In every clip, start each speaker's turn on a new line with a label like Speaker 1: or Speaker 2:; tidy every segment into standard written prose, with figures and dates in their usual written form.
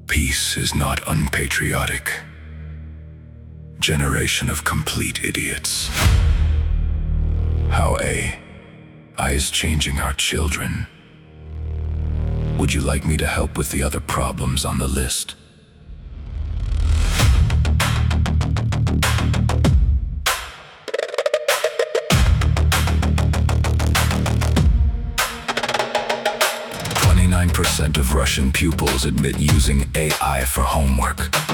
Speaker 1: Peace is not unpatriotic. Generation of complete idiots. How AI is changing our children. Would you like me to help with the other problems on the list? % of Russian pupils admit using AI for homework.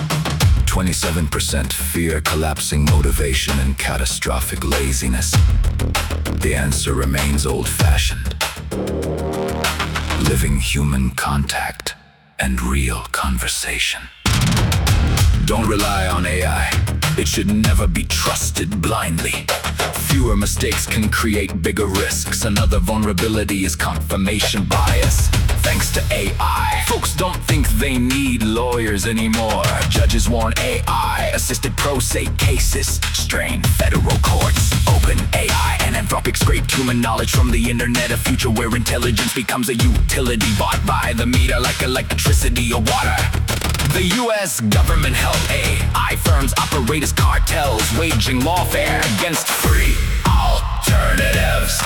Speaker 1: 27% fear collapsing motivation and catastrophic laziness. The answer remains old-fashioned. Living human contact and real conversation. Don't rely on AI. It should never be trusted blindly. Fewer mistakes can create bigger risks. Another vulnerability is confirmation bias. Thanks to AI, folks don't think they need lawyers anymore. Judges want AI-assisted pro se cases. Strain federal courts. Open AI and Anthropic scraped human knowledge from the internet. A future where intelligence becomes a utility bought by the meter like electricity or water. The US government held AI firms operate as cartels, waging lawfare against free alternatives.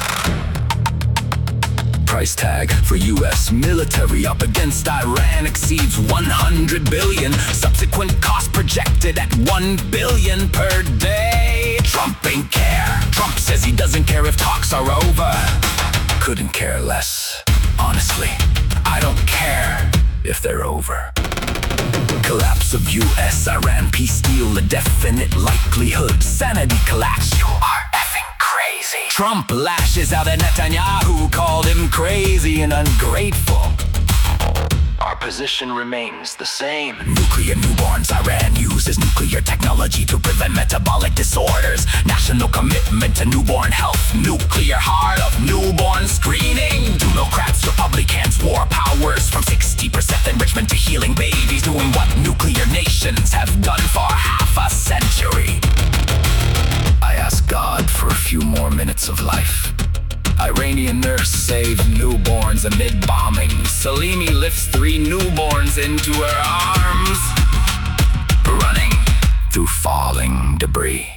Speaker 1: Price tag for US military up against Iran exceeds 100 billion. Subsequent cost projected at 1 billion per day. Trump ain't care. Trump says he doesn't care if talks are over. Couldn't care less. Honestly, I don't care if they're over. Collapse of US-Iran peace deal, a definite likelihood. Sanity collapse, you are effing crazy. Trump lashes out at Netanyahu, called him crazy and ungrateful. Our position remains the same. Nuclear newborns. Iran uses nuclear technology to prevent metabolic disorders. National commitment to newborn health. Nuclear heart of newborn screening. Democrats, Republicans, war powers. From 60% enrichment to healing babies. Doing what nuclear nations have done for half a century. I ask God for a few more minutes of life. Iranian nurse saved newborns amid bombings. Salimi lifts 3 newborns into her arms, running through falling debris.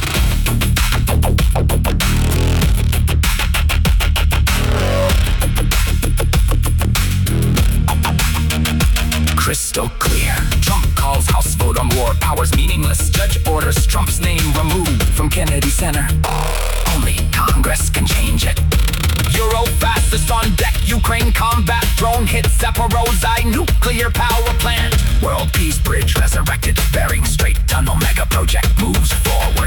Speaker 1: Crystal clear. Trump calls House vote on war powers meaningless. Judge orders Trump's name removed from Kennedy Center. Only Congress can change it. Euro fastest on deck. Ukraine combat drone hits Zaporozhye nuclear power plant. World Peace Bridge resurrected. Bering Strait tunnel mega project moves forward.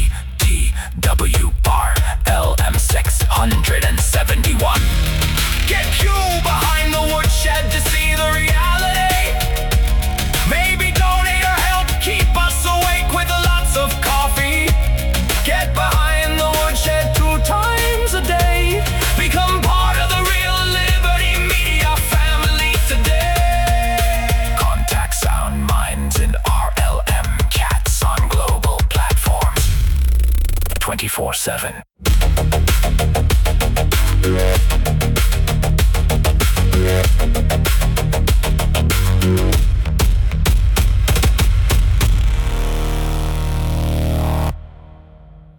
Speaker 1: BTWR LM 671. Get you behind the woodshed to see the reality. Maybe donate or help keep us awake with lots of coffee. Get behind the woodshed 2 times a day. Become part of the real Liberty Media family today. Contact Sound Minds and RLM Cats on global platforms 24/7.